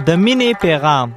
د مینې پیغام.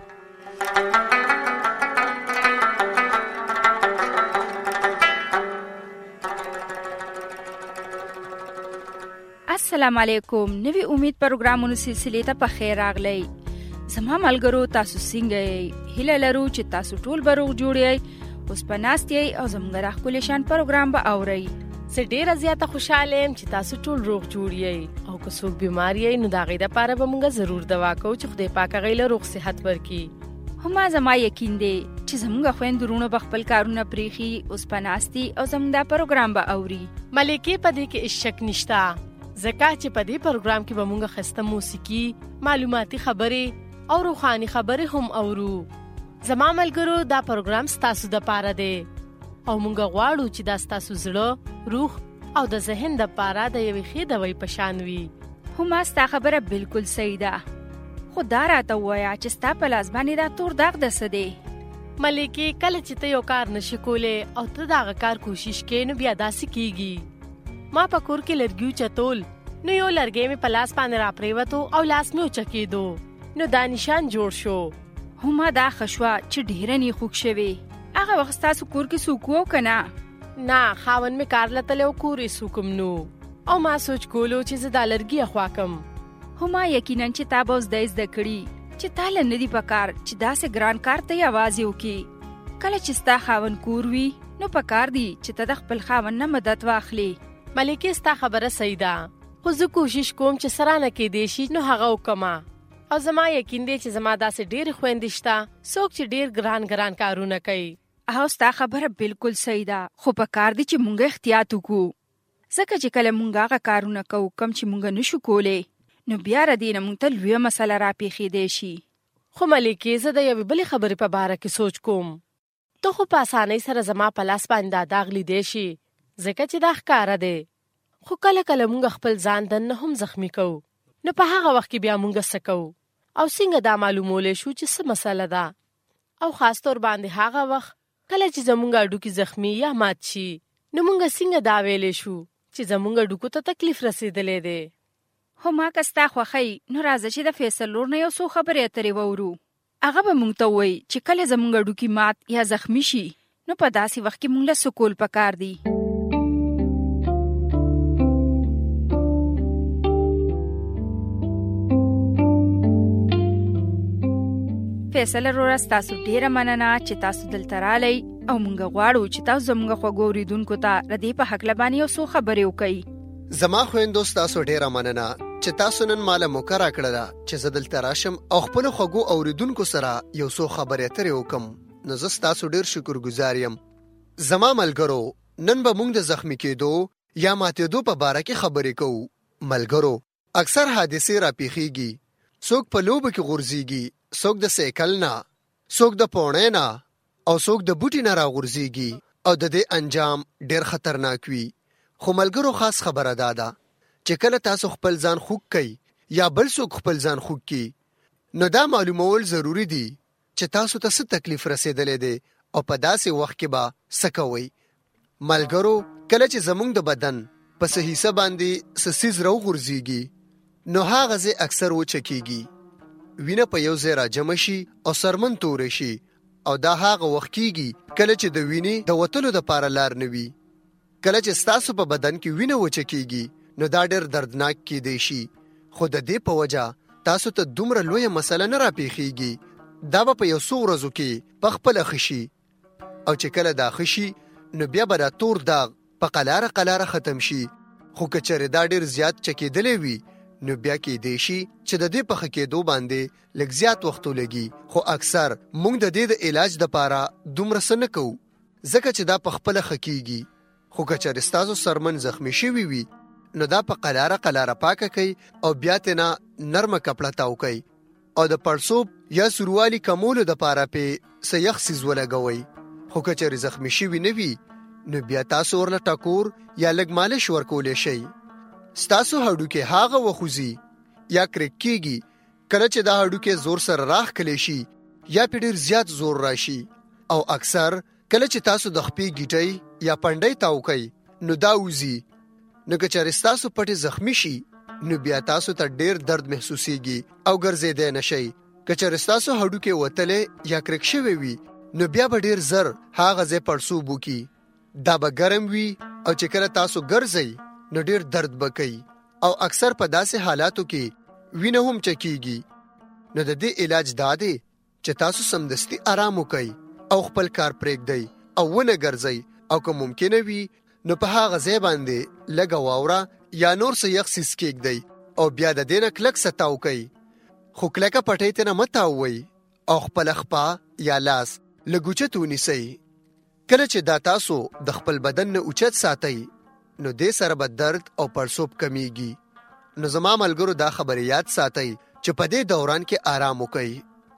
السلام علیکم. نوی امید پروګرامونو سلسله ته په خیر راغلی. زما ملګرو تاسو څنګه یې؟ هیله لرو چې تاسو ټول به روغ جوړ یې. اوس په ناست یې او زموږ راښکلی شان پروګرام به اورئ. زه ډېره زیاته خوشحاله یم چې تاسو ټول روغ جوړ یې، او که څوک بیمار یې نو د هغې دپاره به موږ ضرور دوا کوو چې خدای پاک هغې له روغ صحت ورکړي. هما زما یقین دی چې زموږ خویندو وروڼو به خپل کارونه پرېښي، اوس په ناست دي او زموږ دا پروګرام به اوري. ملکې په دې کې هېڅ شک نشته، ځکه چې په دې پروګرام کې به موږ ښایسته موسیقي، معلوماتي خبرې او روحاني خبرې هم اورو. زما ملګرو دا پروګرام ستاسو دپاره دی او موږ غواړو چې دا ستاسو زړه، روح او د ذهن دپاره د یوې ښې دوۍ په شان وي. هما ستا خبره بالکل صحیح ده، خو دا راته ووایه چې ستا په لاس باندې دا تور داغ د څه دی؟ ملکې کله چې ته یو کار نشي کولی او ته د هغه کار کوشش کوې نو بیا داسې کیږي. ما په کور کې لرګي چتول، نو یو لرګی مې په لاس باندې راپرېوتو او لاس مې وچکېدو، نو دا نشان جوړ شو. هما دا ښه شوه چې ډېره نیخوږ شوې. هغه وخت ستاسو کور کې څوک و که نه؟ نه، خاوند مې کار له تللی او کور یې څوک هم نو، او ما سوچ کولو چې زه دا لرګي اخوا کم. هما یقینا چې تا به اوس دی زده کړي چې تا له نه دي په کار چې داسې ګران کار ته یوازې وکړي. کله چې ستا خاوند کور وي نو په کار دي چې ته د خپل خاوند نه مدد واخلې. ملکې ستا خبره صحیح ده، خو زه کوشش کوم چې سره نه کېدی شي نو هغه وکړمه. او زما یقین دی چې زما داسې ډېرې خویندې شته څوک چې ډېر ګران کارونه کوي. او ستا خبره بالکل صحیح ده، خو په کار دی چې مونږ احتیاط وکړو، ځکه چې کله مونږ هغه کارونه کوو کم چې مونږ نشو کولی نو بیا ردې نه مونږ ته لویه مسله راپېښېدی شي. خو ملکې زه د یوې بلې خبرې په باره کې سوچ کوم. ته خو په اسانۍ سره زما په لاس باندې دا داغ لیدی شي ځکه چې دا ښکاره دی، خو کله کله مونږ خپل ځان دننه هم زخمی کوو، نو په هغه وخت کې بیا مونږ څه کوو او څنګه دا معلومولی شو چې څه مسله ده؟ او خاص طور باندې هغه وخت کله چې زمونږ هډوکي زخمی یا مات شي نو مونږ څنګه دا ویلی شو چې زمونږ هډوکو ته تکلیف رسېدلی دی؟ هما که ستا خوښی نو راځه چې د فیصل لور نه یو څو خبرې اترې واورو. هغه به مونږ ته ووایي چې کله زمونږ هډوکي مات یا زخمی شي نو په داسې وخت کې مونږ له څه کول پکار دي. فیصل وروره ستاسو ډېره مننه چې تاسو دلته رالی او مونږ غواړو چې تاسو زموږ خوږو اورېدونکو ته د دې په هکله باندې یو څو خبرې وکړئ. زما خویندو ستاسو ډېره مننه چې تاسو نن ماله موقع راکړه ده چې زه دلته راشم او خپلو خوږو اورېدونکو سره یو څو خبرې اترې وکړم. نو زه ستاسو ډېر شکرګزار یم. زما ملګرو نن به موږ د زخمی کېدو یا ماتېدو په باره کې خبرې کوو. ملګرو اکثر حادثې راپېښېږي، څوک په لوبو کې غورځېږي، څوک د سایکل نه، څوک د پوڼې نه او څوک د بوټي نه راغورځېږي او د دې انجام ډېر خطرناک وي. خو ملګرو خاص خبره دا ده چې کله تاسو خپل ځان خوږ کئ یا بل څوک خپل ځان خوږ کي نو دا معلومول ضروری دي چې تاسو ته څه تکلیف رسېدلی دی او په داسې وخت کې به څه کوئ. ملګرو کله چې زموږ د بدن په څه حصه باندې څه څیز راوغورځېږي نو هغه ځای اکثر وچکېږي، وینه په یو ځای راجمع شي او سرمن توره شي، او دا هغه وخت کېږي کله چې د وینې د وتلو دپاره لار نه وي. کله چې ستاسو په بدن کې وینه وچکېږي نو دا ډېر دردناک کېدی شي، خو د دې په وجه تاسو ته دومره لویه مسله نه راپېښېږي. دا به په یو څو ورځو کې په خپله ښه شي، او چې کله دا ښه شي نو بیا به دا تور داغ په قلاره ختم شي. خو که چېرې دا ډېر زیات چکېدلی وي نو بیا کېدی شي چې د دې په ښه کېدو باندې لږ زیات وخت ولګي. خو اکثر موږ د دې د علاج دپاره دومره څه نه کوو ځکه چې دا په خپله ښه کېږي. خو که چېرې ستاسو سرمن زخمی شوي وي نو دا په قلاره پاکه کوي او بیا تېنه نرمه کپړه تاو کوي او د پړسوب یا سوروالي کمولو دپاره پې څه یخ څیز ولګوئ. خو که چېرې زخمی شوي نه وي نو بیا تاسو ورله ټکور یا لږ مالش ورکولی شئ. ستاسو هډوکې هغه وخوځي یا کرک کېږي کله چې دا هډوکې زور سره راښکلی شي یا پې ډېر زیات زور راشي، او اکثر کله چې تاسو د خپې ګیټۍ یا پنډۍ تاو کوئ نو دا وځي. نو که چېرې ستاسو پټې زخمی شي نو بیا تاسو ته ډېر درد محسوسیږي او ګرځېدی نشئ. کچر ستاسو هډوکې وتلې یا کرک شوی وي نو بیا به ډیر زر هغه ځای پړسوب وکي. دا به ګرم وي او چې کله تاسو ګرځئ نو ډیر درد به کوي او اکثر په داسې حالاتو کې وینه هم چکیږي. نو د دې علاج دا دی چې تاسو سمدستي آرام وکئ او خپل کار پرېږدئ او ونه ګرځئ او که ممکنه وي نو په هغه ځای باندې لږه واوره یا نور څه یخ څیز کېږدئ او بیا د دې نه کلک څه تاو کئ. خو کلکه پټۍ ته نه مه تاووئ او خپله خپه یا لاس لږ اوچت ونیسئ. کله چې دا تاسو د خپل بدن نه اوچت ساتئ نو دې سره به درد او پړسوب کمیږي. نو زما ملګرو دا خبرې یاد ساتئ چې په دې دوران کې آرام وکئ.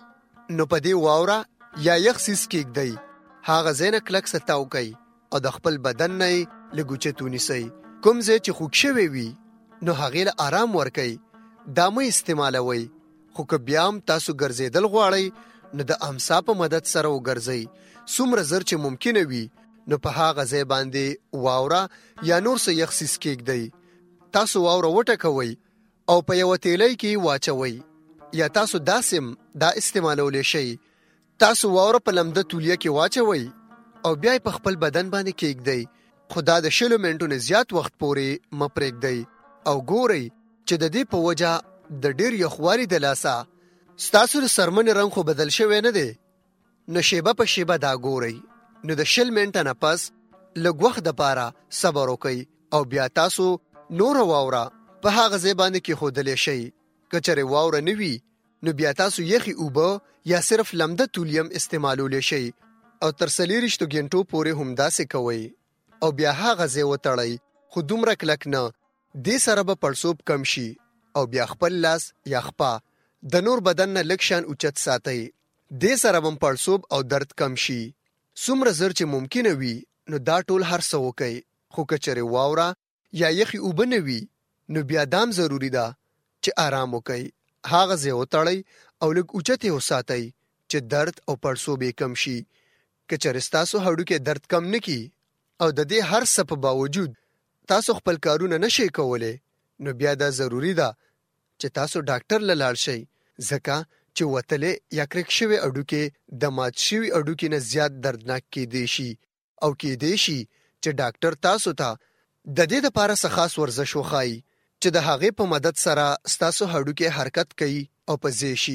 نو په دې واوره یا یخ څیز کېږدئ هغه ځای نه کلک څه تاو کئ او د خپل بدن نه یې لږ اوچت ونیسئ. کوم ځای چې خوږ شوی وي نو هغې له آرام ورکئ. دا مه استعمالوئ. خو که بیا هم تاسو ګرځېدل غواړئ نو د امسا په مدد سره وګرځئ. څومره زر چې ممکنه وي نو په هغه ځای باندې واوره یا نور څه یخ څیز کېږدئ. تاسو واوره وټکوئ او په یوه تیلی کې واچوئ یا تاسو داسې دا استعمالولی شئ. تاسو واوره په لمده تولیه کې واچوئ او بیا په خپل بدن باندې کېږدئ. خو دا د 20 منټو نه زیات وخت پورې مه پرېږدئ او ګورئ چې د دې په وجه د ډیر یخوالي د لاسه ستاسو د سرمنې رنګ خو بدل شوی نه دی. نو شیبه په شیبه دا ګورئ. نو د 20 منټه نه پس لږ وخت دپاره صبر وکئ او بیا تاسو نوره واوره په هغه ځای باندې کېښودلی شئ. که چېرې واوره نه وي نو بیا تاسو یخې اوبه یا صرف لمده تولیم استعمالولی شئ او تر 24 غنټو پورې هم داسې کوئ او بیا هغه ځای وتړئ. خو دومره کلک نه. دې سره به پړسوب کم شي او بیا خپل لاس یا خپه د نور بدن نه لږ شان اوچت ساتئ. دې سره به پړسوب او درد کم شي. څومره زر چې ممکنه وي نو دا ټول هر څه وکئ. خو که چېرې واوره یا یخې اوبه نه وي نو بیا دام ضروري ده چې آرام وکئ. هغه ځای وتړئ او لږ اوچت یې وساتئ چې درد او پړسوب یې کم شي. که چېرې ستاسو هډوکې درد کم نه کي او د دې هر څه په باوجود تاسو خپل کارونه نشئ کولی نو بیا دا ضروري ده چې تاسو ډاکټر له لاړ شئ. ځکه چې وتلې یا کرک شوی هډوکې د مات شوي هډوکي نه زیات دردناک کېدی شي او کېدی شي چې ډاکټر تاسو ته د دې دپاره څه خاص ورزش وښایي چې د هغې په مدد سره ستاسو هډوکې حرکت کوي او په ځای شي.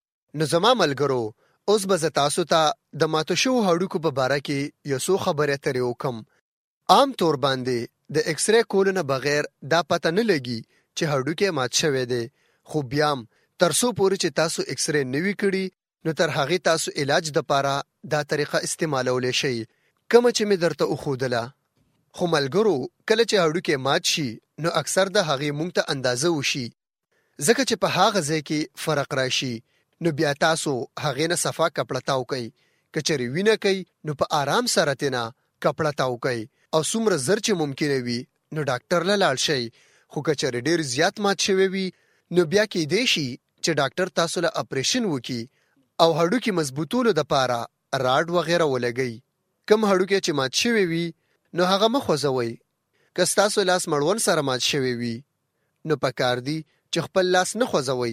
نو زما ملګرو اوس به زه تاسو ته د ماتو شوو هډوکو په باره کې یو څو خبرې اترې وکم. عام طور باندې د ایکسرې کولو نه بغیر دا پته نه لګي چې هډوکی مات شوی دی. خو بیا هم تر څو پورې چې تاسو ایکسرې نه وي کړي نو تر هغې تاسو علاج دپاره دا طریقه استعمالولی شئ کومه چې مې درته وښودله. خو ملګرو کله چې هډوکی مات شي نو اکثر د هغې موږ ته اندازه وشي ځکه چې په هغه ځای کې فرق راشي. نو بیا تاسو هغې نه صفا کپړه تاو کئ. که چېرې وینه کوي نو په آرام سره تېنه کپړه تاو کئ او څومره زر چې ممکنه وي نو ډاکټر له لاړ شئ. خو که چېرې ډېر زیات مات شوی وي نو بیا کېدی شي چې ډاکټر تاسو له اپریشن وکړي او هډوکي مضبوطولو دپاره راډ وغیره ولګئ. کم هډوکی چې مات شوی وي نو هغه مه خوځوئ. که ستاسو لاس مړوند سره مات شوی وي نو پکار دی چې خپل لاس نه خوځوئ.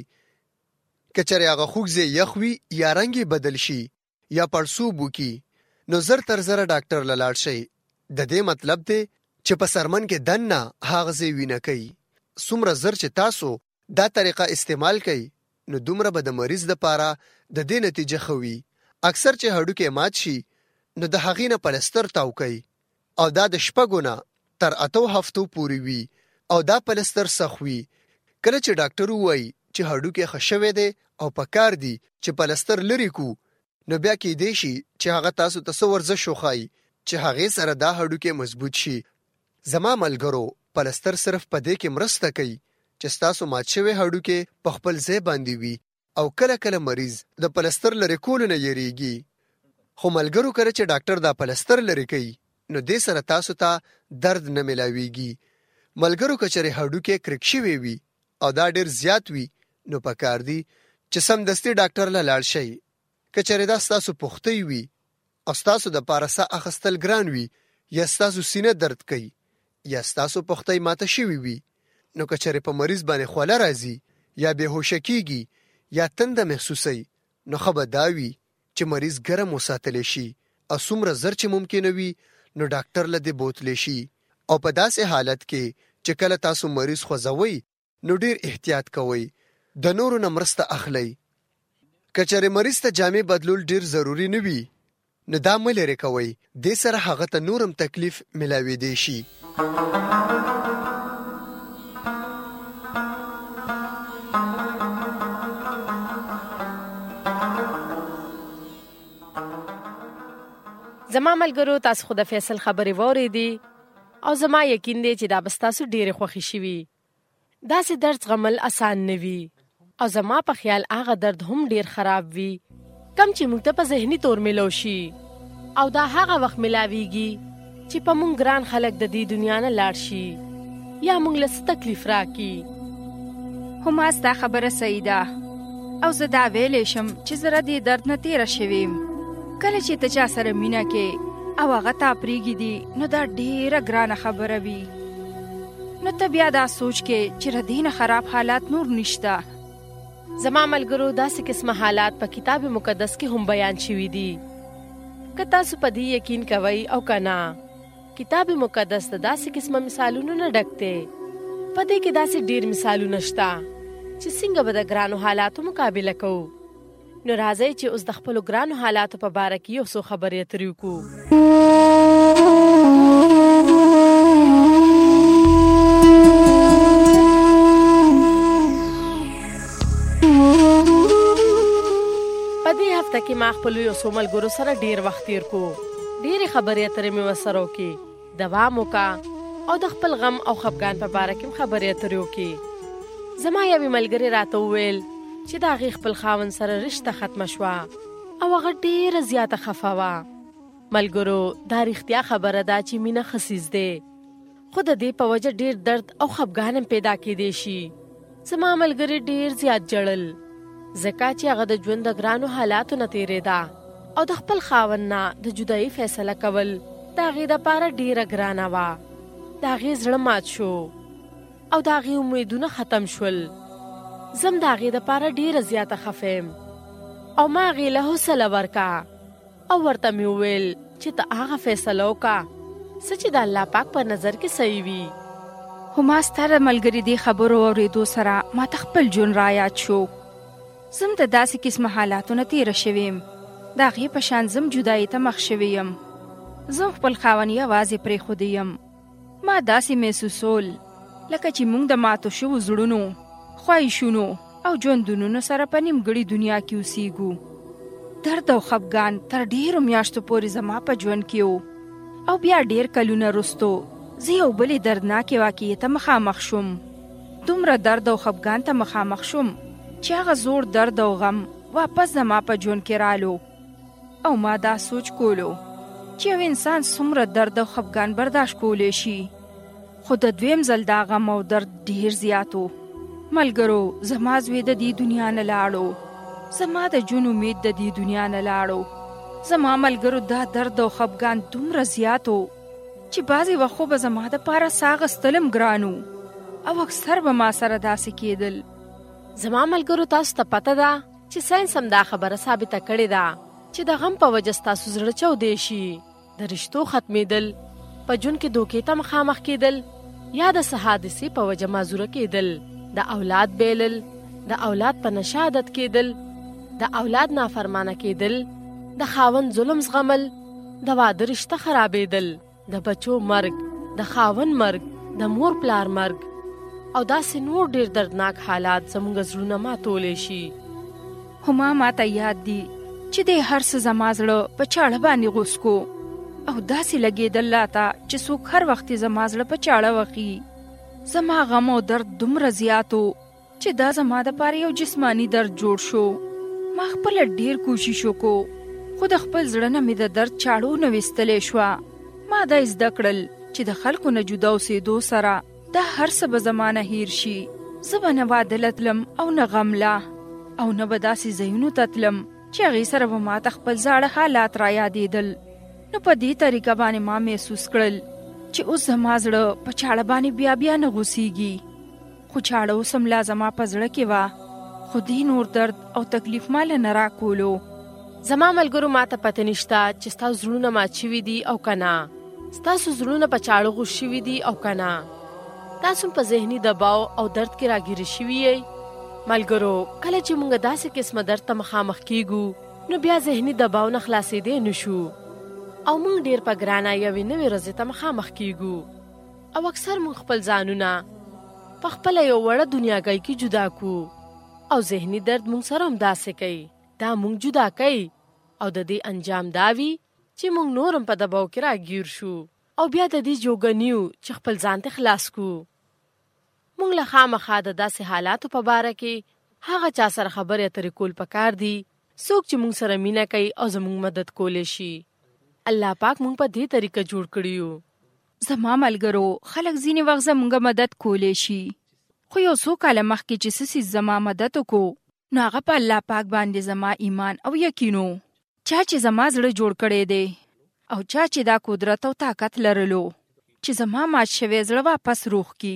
که چېرې هغه خوږ ځای یخ وي یا رنګ یې بدل شي یا پړسوب وکړي نو زر تر زره ډاکټر له لاړ شئ. د دې مطلب دی چې په سرمن کې دننه هغه ځای وینه کوي. څومره زر چې تاسو دا طریقه استعمال کوي نو دومره به د مریض دپاره د دې نتیجه ښه وي. اکثر چې هډوکی مات شي نو د هغې نه پلستر تاو کوي او دا د 6 نه تر 8 هفتو پورې وي او دا پلستر سخت وي. کله چې ډاکټر ووایي چې هډوکی ښه شوی دی او پکار دی چې پلستر لرې کو نو بیا کېدی شي چې هغه تاسو ته څه ورزش وښایي چې هغې سره دا هډوکی مضبوط شي. زما ملګرو پلستر صرف په دې کې مرسته کوي چې ستاسو مات شوی هډوکی په خپل ځای باندې وي او کله کله مریض د پلستر لرې کولو نه یریږي. خو ملګرو کله چې ډاکټر دا پلستر لرې کوي نو دې سره تاسو ته درد نه ملاویږي. ملګرو که چېرې هډوکی کرک شوی وي او دا ډېر زیات وي نو پکار دی چې سمدستي ډاکټر له لاړ شئ. که چېرې دا ستاسو پختی وي او ستاسو دپاره ساه اخیستل ګران وي یا ستاسو سینه درد کوي یا ستاسو پختی ماته شوی وي نو که چېرې په مریض باندې خوله راځي یا بېهوشه کېږي یا تنده محسوسي نو خبر داوي چې مریض ګرم وساتل شي او څومره زر چې ممکن وي نو ډاکټر له دې بوتل شي او په داسې حالت کې چې کله تاسو مریض خوځوي نو ډیر احتیاط کوئ د نورو نه مرسته اخلئ کچره مریض ته جامې بدلول ډیر ضروری نه وي نو دا مې لري کوي د سره هغه ته نورم تکلیف ملاوي دی شي زما ملګرو تاسو خو د فیصل خبرې واورېدې او زما یقین دی چې دا به ستاسو ډېرې خوښې شوي. داسې درد زغمل اسان نه وي او زما په خیال هغه درد هم ډېر خراب وي کم چې موږ ته په ذهني طور میلو شي او دا هغه وخت ملاویږي چې په موږ ګران خلک د دې دنیا نه لاړ شي یا موږ له څه تکلیف راکړي. هما ستا خبره صحیح ده او زه دا ویلی شم چې زه د دې درد نه تېره شوې یم. کله چې ته چا سره مینه کې او هغه تا پرېږدي نو دا ډېره ګرانه خبره وي. نو ته بیا دا سوچ کې چې د دې نه خراب حالات نور نشته. زما ملګرو داسې قسمه حالات په کتاب مقدس کې هم بیان شوي دي. که تاسو په دې یقین کوئ او که نه، کتاب مقدس د داسې قسمه مثالونو نه ډک دی. په دې کې داسې ډېر مثالونه شته چې څنګه به د ګرانو حالاتو مقابله کوو. نو راځئ چې اوس د خپلو ګرانو حالاتو په باره کې یو څو خبرې اترې وکړو. په دې هفته کې ما خپلو یو څو ملګرو سره ډېر وخت تېر کړو. ډېرې خبرې اترې مې ورسره وکړې. دوام وکړه او د خپل غم او خفګان په باره کې خبرې اترې وکړې. زما یوې ملګرې راته وویل چې د هغې خپل خاوند سره رشته ختمه شوه او هغه ډېره زیاته خفه وه. ملګرو دا رښتیا خبره ده چې مینه ښه څیز دی، خو د دې په وجه ډېر درد او خفګان هم پیدا کېدی شي. زما ملګرې ډېر زیات ژړل ځکه چې هغه د ژوند د ګرانو حالاتو نه تېرېده او د خپل خاوند نه د جدایي فیصله کول د هغې دپاره ډېره ګرانه وه. د هغې زړه مات شو او د هغې امیدونه ختم شول. زم د هغې دپاره ډېره زیاته خفه یم او ما هغې له حوصله ورکړه او ورته مې وویل چې ته هغه فیصله وکړه څه چې د الله پاک په نظر کې صحیح وي. هما ستا د ملګري دې خبرو اورېدو سره ما ته خپل ژوند رایاد شو. زم د داسې قسمه حالاتو نه تېره شوې یم. د هغې په شان زم جدایي ته مخ شوې یم. زم خپل خاوند یوازې پرېښودی یم. ما داسې محسوسول لکه چې موږ د ماتو شوو زړونو، خواهشونو او ژوندونو سره په نیمګړې دنیا کې اوسېږو. درد او خفګان تر ډېرو میاشتو پورې زما په ژوند کې و او بیا ډېر کلونه وروستو زه یو بلې دردناکې واقعې ته مخامخ شوم. دومره درد او خفګان ته مخامخ شوم چې هغه زوړ درد او غم واپس زما په ژوند کې رالو او ما دا سوچ کولو چې یو انسان څومره درد او خفګان برداشت کولی شي. خو د دویم ځل دا غم او درد ډېر زیات و. ملګرو زما زوی د دې دنیا نه لاړو. زما د ژوند امید د دې دنیا نه لاړو. زما ملګرو دا درد او خفګان دومره زیات و چې بعضې وخت به زما دپاره ساه اخیستل هم ګران و او اکثر به ما سره داسې کېدل. زما ملګرو تاسو ته پته ده چې ساینس هم دا خبره ثابته کړې ده چې د غم په وجه ستاسو زړه چاودی شي، د رشتو ختمېدل، په ژوند کې دوکې ته مخامخ کېدل یا د څه حادثې په وجه معذوره کېدل، د اولاد بیلل، د اولاد په نشه عادت کېدل، د اولاد نافرمانه کېدل، د خاوند ظلم زغمل، د واده رشته خرابېدل، د بچو مرګ، د خاوند مرګ، د مور پلار مرګ او داسې نور ډېر دردناک حالات زموږ زړونه ماتولی شي. هما ما ته یاد دي چې د هر څه زما زړه په چاړه باندې غوس کو او داسې لګېدل راته چې څوک هر وخت زما زړه په چاړه وخي. زما غم او درد دومره زیات و چې دا زما دپاره یو جسماني درد جوړ شو. ما خپله ډېر کوشش وکړو خو د خپل زړه نه مې د درد چاړو نه ویستلی شوه. ما دا زده کړل چې د خلکو نه جدا اوسېدو سره دا هر څه به زما نه هیر شي. زه به نه واده له تلم او نه غم لا او نه به داسې ځایونو ته تلم چې هغې سره به ما ته خپل زاړه حالات را یادېدل. نو په دې طریقه باندې ما محسوس کړل چې اوس زما زړه په چاړه باندې بیا نه غوسیږي. خو چاړه اوس هم لا زما په زړه کې وه خو دې نور درد او تکلیف مال نه راکولو. زما ملګرو ماته پته نشته چې ستاسو زړونه مات شوي دي او کنه، ستاسو زړونه په چاړو غوښ شوي دي او کنه، تاسو په ذهني دباو او درد کې راګیر شوي یې. ملګرو کله چې موږ داسې قسمه درد ته مخامخ کیږو نو بیا ذهني دباو نه خلاصېدی نشو او موږ ډیر په ګرانه یوې نوې ورځې ته مخامخ کیږو او اکثر موږ خپل ځانونه په خپله یو وړه دنیاګۍ کې جدا کو او ذهني درد موږ سره همداسې کوي. دا موږ جدا کوي او د دې انجام دا وي چې موږ نورم په دباو کې راګیر شو او بیا د دې جوګنیو چې خپل ځان ته خلاص کو. موږ له خامخا د داسې حالاتو په باره کې هغه چا سره خبرې اترې کول پکار دي څوک چې موږ سره مینه کوي او زموږ مدد کولی شي. الله پاک موږ په دې طریقه جوړ کړیو. زما ملګرو خلک ځینې وخت زموږ مدد کولی شي، خو یو څو کاله مخکې چې څه څیز زما مدد وکړو نو هغه په الله پاک باندې زما ایمان او یقینو. چا چې زما زړه جوړ کړی دی او چا چې دا قدرت او طاقت لرلو چې زما مات شوی زړه واپس روغ کی.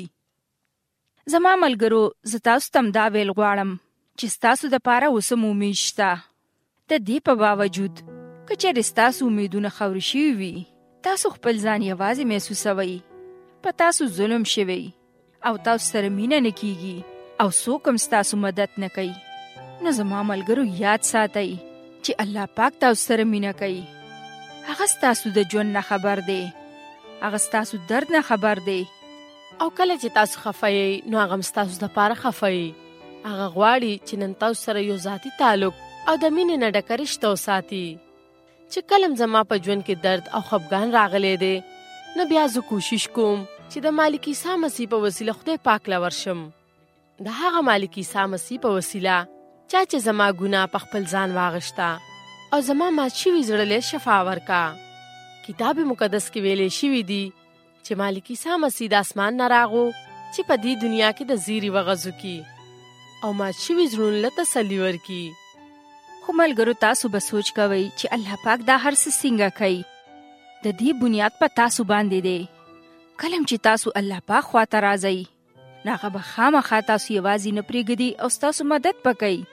زما ملګرو زه تاسو ته دا ویل غواړم چې ستاسو دپاره اوس هم امید شته. د دې په باوجود که چېرې ستاسو امیدونه خاورې شوي وي، تاسو خپل ځان یوازې محسوسوئ، په تاسو ظلم شوی او تاسو سره مینه نه کیږي او څوک هم ستاسو مدد نه کوي، نو زما ملګرو یاد ساتئ چې الله پاک تاسو سره مینه کوي. هغه ستاسو د ژوند نه خبر دی، هغه ستاسو درد نه خبر دی او کله چې تاسو خفه یې نو هغه هم ستاسو دپاره خفه یې. هغه غواړي چې نن تاسو سره یو ذاتي تعلق او د مینې نه ډکه رشته وساتي. چې کله هم زما په ژوند کې درد او خفګان راغلی دی نو بیا زه کوشش کوم چې د مالک عیسی مسیح په وسیله خدای پاک له ورشم. د هغه مالک عیسی مسیح په وسیله چا چې زما ګناه په خپل ځان واغشته او زما مات شوي زړه له شفا ورکا. کتاب مقدس کې ویلې شوي دي چې مالک عیسی مسیح د اسمان نه راغو چې په دې دنیا کې د زیری وغځو کی او مات شوي زړونو له تسلي ورکي. خو ملګرو تاسو به سوچ کوئ چې الله پاک دا هر څه څنګه کوي. د دې بنیاد په تاسو باندې دی. کله چې تاسو الله پاک خواته راځئ نو هغه به خامخا تاسو یوازې نه پرېږدي او ستاسو مدد به کوي.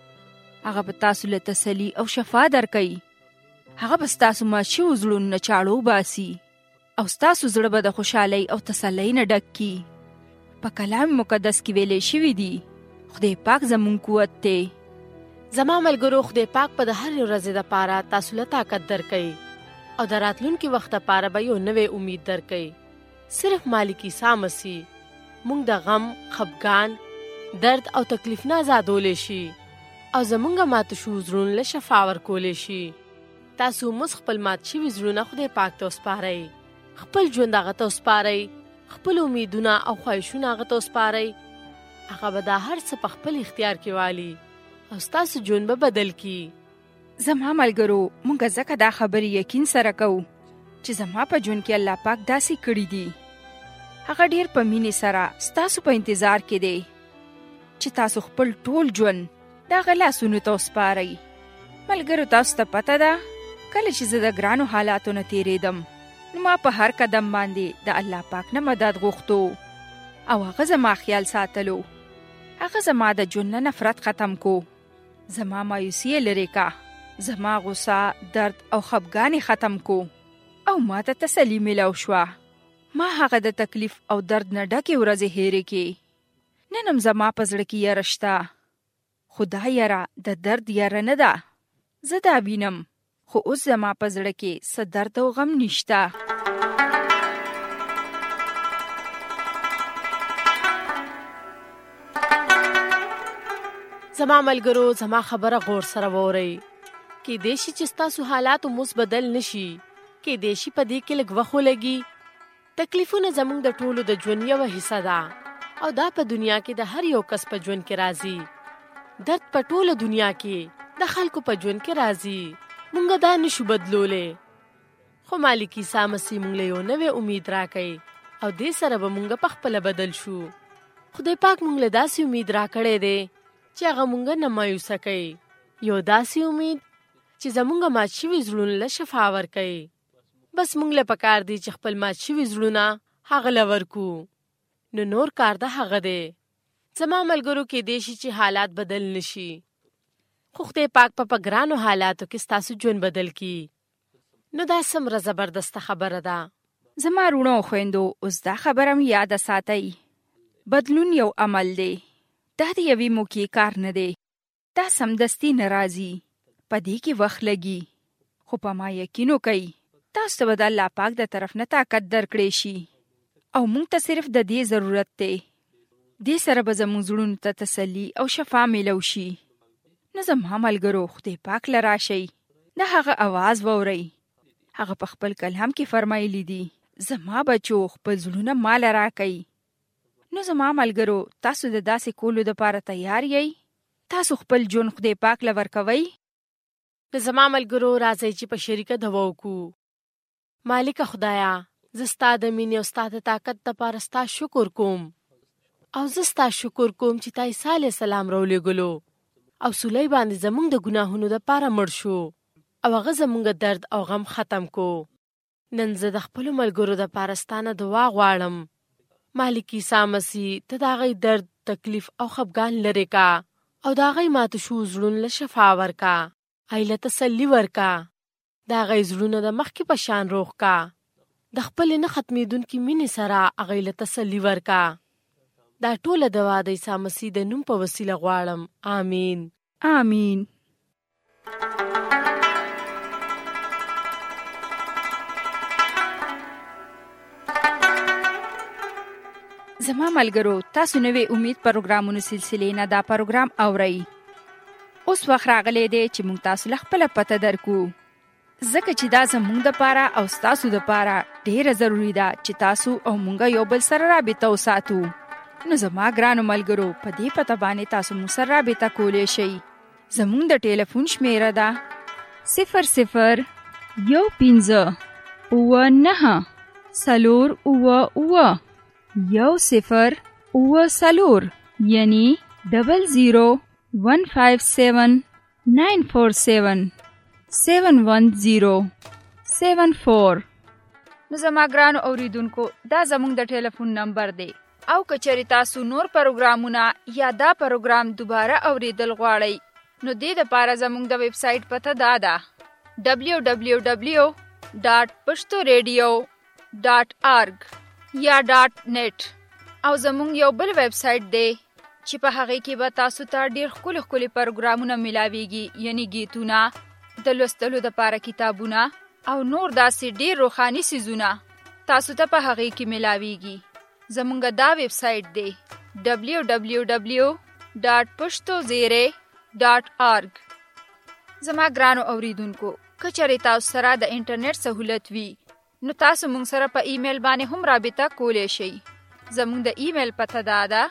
هغه به تاسو له تسلي او شفا درکوي. هغه به ستاسو مات شوو زړونو نه چاړو باسي او ستاسو زړه به د خوشحالۍ او تسلۍ نه ډک کي. په کلام مقدس کې ویلې شوي دي خدای پاک زموږ قوت دی. زما ملګرو خدای پاک په د هر ورځې دپاره تاسو له طاقت درکوي او د راتلونکي وخت دپاره به یو نوې امید درکوي. صرف مالک عیسی مسیح موږ د غم، خفګان، درد او تکلیف نه آزادولی شي او زموږ ماتو شوو زړونو له شفا ورکولی شي. تاسو موږ خپل مات شوي زړونه خدای پاک ته وسپارئ، خپل ژوند هغه ته وسپارئ، خپل امیدونه او خواهشونه هغه ته وسپارئ. هغه به دا هر څه په خپل اختیار کې والي او ستاسو ژوند به بدل کی. زما ملګرو مونږ ځکه دا خبرې یقین سره کوو چې زما په ژوند کې الله پاک داسې کړي دي. هغه ډیر په مینې سره ستاسو په انتظار کې دی چې تاسو خپل ټول ژوند د هغه لاسونو ته وسپارئ. ملګرو تاسو ته پته ده کله چې زه د ګرانو حالاتو نه تېرېدم نو ما په هر قدم باندې د الله پاک نه مدد غوښتو او هغه زما خیال ساتلو. هغه زما د ژوند نه نفرت ختم کو، زما مایوسي لرې کا، زما غصه، درد او خفګان ختم کو او ما ته تسلي ملو شوه. ما هغه د تکلیف او درد نه ډکې ورځې هېرې کړې. نن هم زما په زړه کې یره شته، خو دا یره د درد یره نه ده. زه دا وینم خو اوس زما په زړه کې څه درد او غم نشته. زما ملګرو زما خبره غور سره وورئ. کیدای شي چې ستاسو حالات اوس بدل نشي، کیدای شي په دې کې لږ وخت ولګي. تکلیفونه زموږ د ټولو د ژوند یوه حصه ده او دا په دنیا کې د هر یو کس په ژوند کې راځي. درد په ټوله دنیا کې د خلکو په ژوند کې راځي. مونږ دا نشو بدلولی، خو مالک عیسی مسیح مونږ له یو نوې امید راکوي او دې سره به مونږ په خپله بدل شو. خدای پاک مونږ له داسې امید راکړی دی چې هغه مونږ نه مایوسه کوي. یو داسې امید چې زمونږ مات شوي زړونو له شفا ورکوي. بس مونږ له پکار دی چې خپل مات شوي زړونه هغه له ورکو. نو نور کار د هغه دی. زما ملګرو کې دی شي چې حالات بدل نشي، خو خدای پاک په ګرانو حالاتو کې ستاسو ژوند بدل کی. نو دا څومره زبردسته خبره ده. زما وروڼو او خویندو، اوس دا خبره مې یاده ساتئ. بدلون یو عمل دی، دا د یوې موقعې کار نه دی. دا سمدستي نه راځي، په دې کې وخت لګي. خو په ما یقین وکئ، تاسو ته به د الله پاک د طرف نه طاقت درکړی شي، او موږ ته صرف د دې ضرورت دی. دې سره به زموږ زړونو ته تسلي او شفا میلو شي. نو زما ملګرو، خدای پاک له راشئ، د هغه اواز واورئ. هغه په خپل کلام کې فرمایلی دي، زما بچو خپل زړونه مال راکئ. نو زما ملګرو، تاسو د داسې کولو دپاره تیار یئ؟ تاسو خپل ژوند خدای پاک له ورکوئ؟ د زما ملګرو راځئ چې په شریکه دعا وکړو. مالک خدایا، زه ستا د مینې او ستا د طاقت دپاره ستا شکر کوم، او زه ستا شکر کوم چې تا عیسی علیه السلام راولېږلو او سولی باندې زموږ د ګناهونو دپاره مړ شو، او هغه زموږ درد او غم ختم کو. نن زه د خپلو ملګرو دپاره ستا نه دعا غواړم. مالک عیسی مسیح، ته د هغوی درد، تکلیف او خفګان لرې کا، او د هغوی ماته شو زړونو له شفا ورکا، ایله تسلي ورکا. د هغوی زړونه د مخکې په شان روغ کا. د خپلې نه ختمېدونکې مینې سره هغوی له تسلي ورکا. دا ټوله دعا د عیسی مسیح د نوم په وسیله غواړم. آمین. آمین. زما ملګرو، تاسو نوې امید پروګرامونو سلسلې نه دا پروګرام اورئ. اوس وخت راغلی دی چې موږ تاسو له خپله پته درکو، ځکه چې دا زموږ دپاره او ستاسو دپاره ډیره ضروري ده چې تاسو او موږ یو بل سره رابطه وساتو. نو زما ګرانو ملګرو، په دې پته باندې تاسو موږ سره رابطه کولی شئ. زموږ د ټیلیفون شمیره ده 001594 یعنی 00157947 نو زما ګرانو اوریدونکو، دا زموږ د ټیلیفون نمبر دی. او کچری تاسو نور پروګرامونه یا دا پروګرام دوباره اوریدل غواړئ، نو دې دپاره زموږ د ویب سایټ پته دا ده www.pashtoradio.org یا .net. او زموږ یو بل ویب سایټ دی چې په هغې کې به تاسو ته ډېر ښکلي ښکلي پروګرامونه میلاویږي، یعنی گیتونه، د لوستلو دپاره کتابونه او نور داسې ډېر روحاني څیزونه تاسو ته په هغې کې میلاویږي. زموږ دا ویب سایټ دی www.pashtozere.org. زما ګرانو اوریدونکو، که چېرې تاسو سره د انټرنیټ سهولت وي، نو تاسو موږ سره په ایمیل باندې هم رابطه کولی شئ. زموږ د ایمیل پته دا ده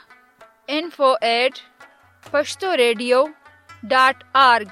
info@pashtoradio.org.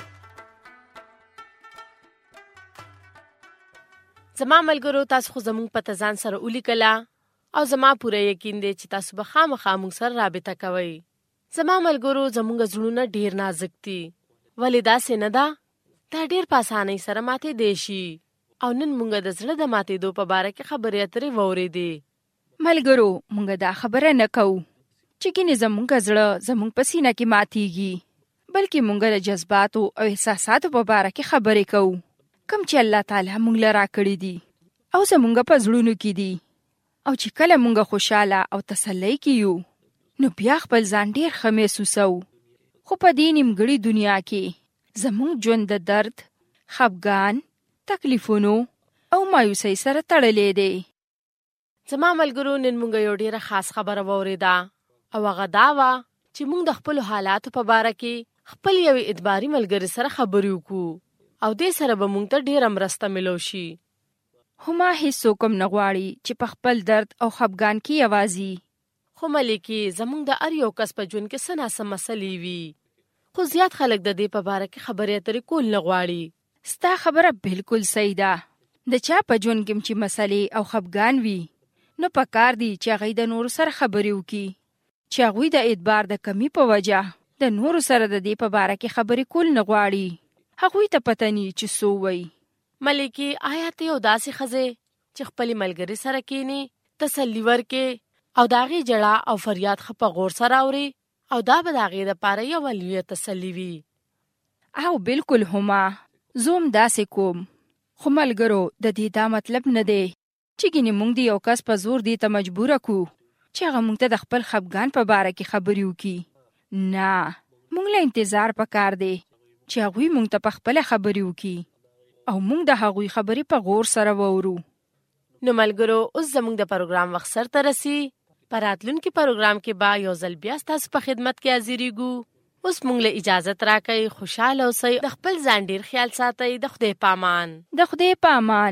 زما ملګرو، تاسو خو زموږ پته ځان سره ولیکله، او زما پوره یقین دی چې تاسو به خامخا موږ سره رابطه کوئ. زما ملګرو، زموږ زړونه ډیر نازک دي، ولې داسې نه ده؟ دا ډیر په اسانۍ سره ماتېدی شي، او نن موږ د زړه د ماتېدو په باره کې خبرې اترې واورېدې. ملګرو، موږ دا خبره نه کوو چې ګینې زموږ زړه زموږ په سینه کې ماتېږي، بلکې موږ د جذباتو او احساساتو په باره کې خبرې کوو، کوم چې الله تعالی موږ له راکړي دي او زموږ په زړونو کې دي. او چې کله موږ خوشاله او تسلی کې یو، نو بیا خپل ځان ډېر ښه محسوسو. خو په دې نیمګړې دنیا کې زموږ ژوند د درد، خفګان، تکلیفونو او مایوسۍ سره تړلی دی. زما ملګرو، نن موږ یو ډېره خاص خبره واورېده، او هغه دا وه چې موږ د خپلو حالاتو په باره کې خپل یوې اعتباري ملګري سره خبرې وکړو، او دې سره به موږ ته ډېره مرسته ملو شي. خو ما هیڅوک هم نه غواړي چې په خپل درد او خفګان کې یوازې. خو ملکې، زموږ د هر یو کس په ژوند کې څه ناڅه مسلې وي، خو زیات خلک د دې په باره کې خبرې اترې کول نه غواړي. ستا خبره بالکل صحیح ده. د چا په ژوند کې چې مسلې او خفګان وي، نو پکار دی چې هغوی د نورو سره خبرې وکړي، چې هغوی د اعتبار د کمی په وجه د نورو سره د دې په باره کې خبرې کول نه غواړي. هغوی ته پته نی چې څه ووایي. ملکې، آیا ته یو داسې ښځې چې خپلې ملګرې سره کښېنې، تسلي ورکې او داغي جړه او فریاد خپه غور سره اوري او دا به داغي د پاره یو ولویه تسلی وي. او بالکل هما زوم داسې کوم، خو ملګرو د دې دا مطلب نه دی چې ګینه مونږ دی یو کس په زور دی ته مجبور کو چې هغه مونږ ته د خپل خپګان په باره کې خبرې وکړي. نه، مونږ له انتظار پکار دی چې هغوی مونږ ته په خپل خبرې وکړي او مونږ د هغوی خبرې په غور سره وورو. نو ملګرو اوس زموږ د پروګرام وخت سر ته رسي. په راتلونکي پروګرام کې با یو ځل بیا ستاسو په خدمت کې حاضرېږو. اوس مونږ له اجازت راکړئ. خوشاله اوسئ، د خپل ځان ډیر خیال ساتئ. د خدای په امان. د خدای په امان.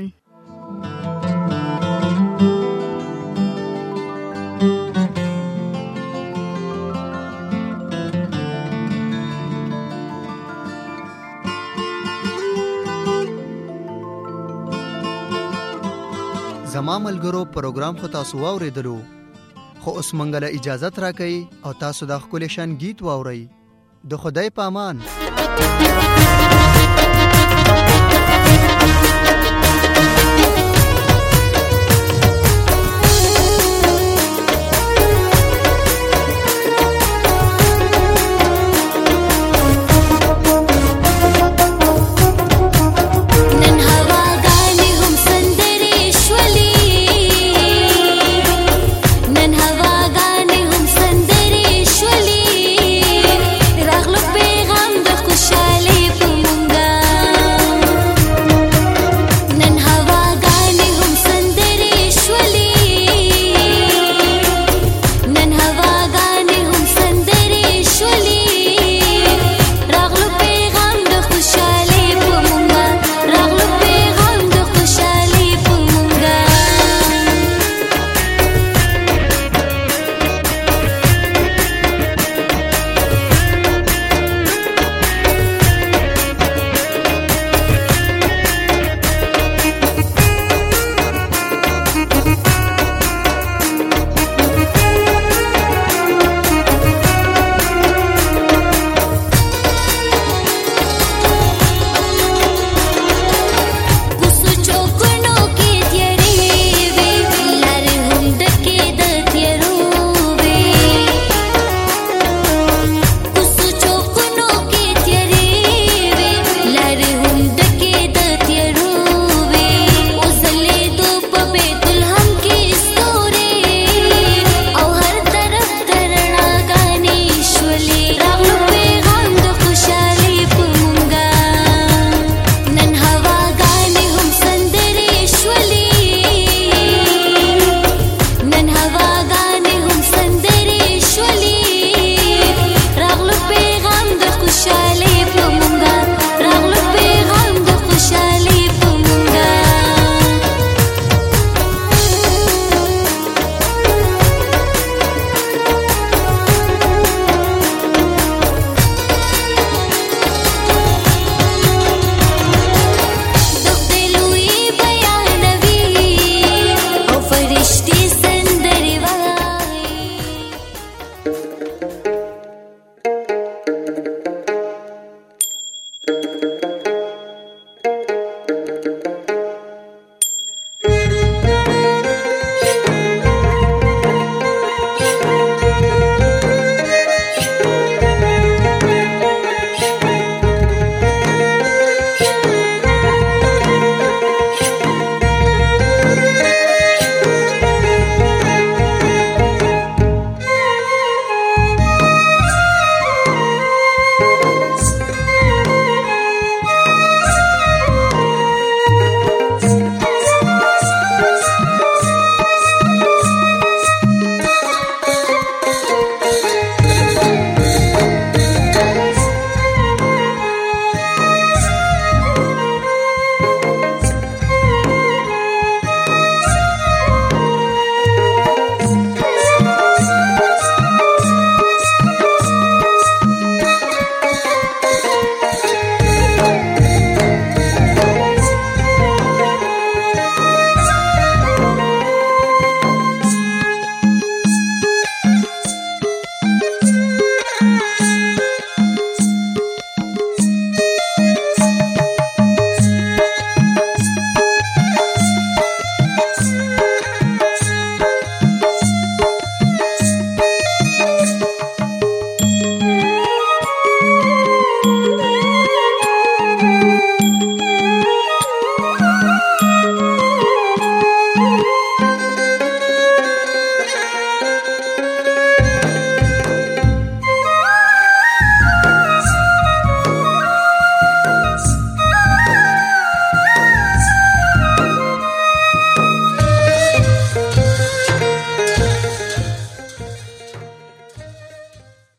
زما ملګرو پروګرام خو تاسو واوریدلو، خو اوس مونږ له اجازت راکړئ او تاسو د خپل شان گیت واورئ. د خدای په امان.